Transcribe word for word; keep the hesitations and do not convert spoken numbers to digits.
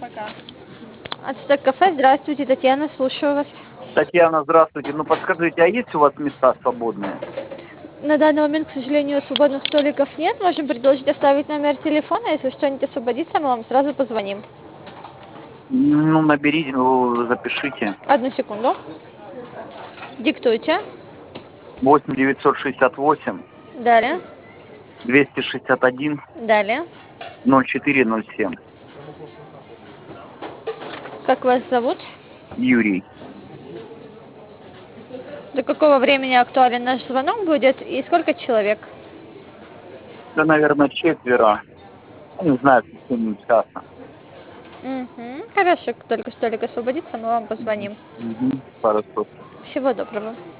Ацтек кафе, здравствуйте, Татьяна, слушаю вас. Татьяна, здравствуйте. Ну подскажите, а есть у вас места свободные? На данный момент, к сожалению, свободных столиков нет. Можем предложить оставить номер телефона. Если что-нибудь освободится, мы вам сразу позвоним. Ну, наберите, ну, запишите. Одну секунду. Диктуйте. восемь девятьсот шестьдесят восемь Далее. двести шестьдесят один Далее. ноль четыре ноль семь. Как вас зовут? Юрий. До какого времени актуален наш звонок будет и сколько человек? Да, наверное, четверо. Не знаю, в течение часа. Угу. Хорошо, как только столик освободится, мы вам позвоним. Угу. Хорошо. Всего доброго.